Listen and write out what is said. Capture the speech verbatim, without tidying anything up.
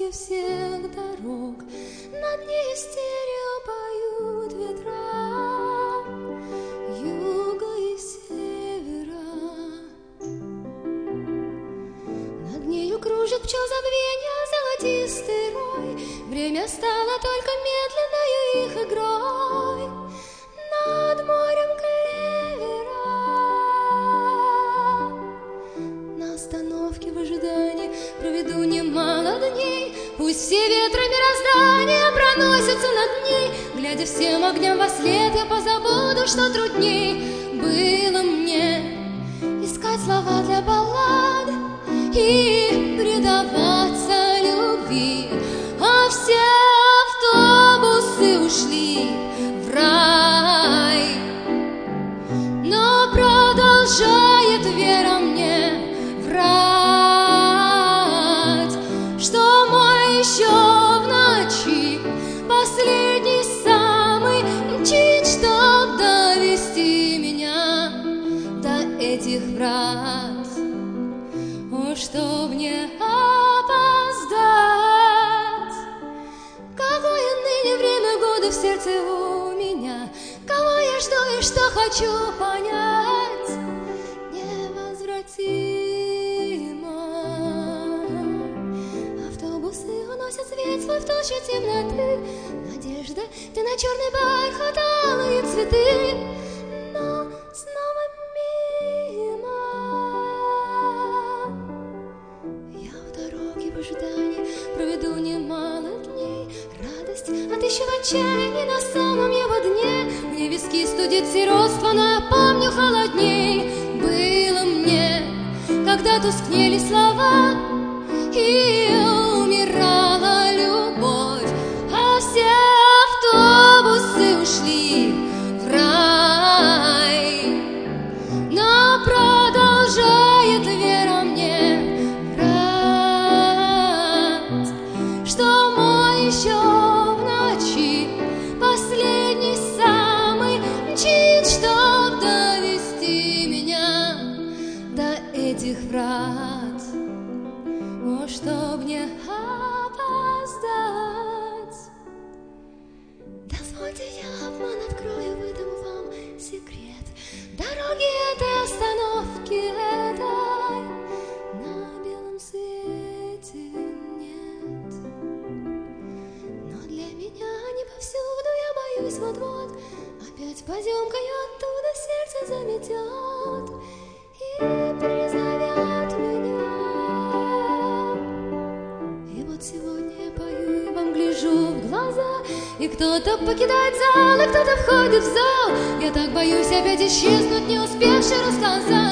дороги всех дорог, над ней стерео поют ветра юга и севера. Над нею кружит пчел забвенья золотистый рой, время стало только медленною их игрой над морем клевера. На остановке в ожидании проведу немало дней, пусть все ветры мироздания проносятся над ней. Глядя всем огням во след, я позабуду, что трудней было мне искать слова для баллад и предаваться любви, а все автобусы ушли в рай. Но продолжает вера мне врать, что мой еще в ночи последний самый мчит, чтоб довести меня до этих врат. О, чтоб не опоздать! Какое ныне время года в сердце у меня, кого я жду и что хочу понять невозвратимо. Автобусы уносят свет свой в толщу темноты. Надежда, ты на черный бархат, алые цветы, но снова мимо. Я в дороге в ожидании проведу немало дней. Радость отыщу в отчаянии на самом его дне. Мне виски студит сиротство, но я помню холодней было мне, когда тускнели слова и умирала любовь, а все автобусы ушли в рай. Но продолжает вера мне врать, что мой еще в ночи последний самый мчит, чтоб довести меня до этих врат. О, чтоб не опоздать! Дозвольте, я обман открою, выдам вам секрет дороги этой остановки этой на белом свете нет. Но для меня не повсюду, я боюсь, вот-вот опять поземкою оттуда сердце заметет и призовет меня. И вот сегодня я пою и вам гляжу в глаза, и кто-то покидает зал, и кто-то входит в зал. Я так боюсь опять исчезнуть, не успевши рассказать.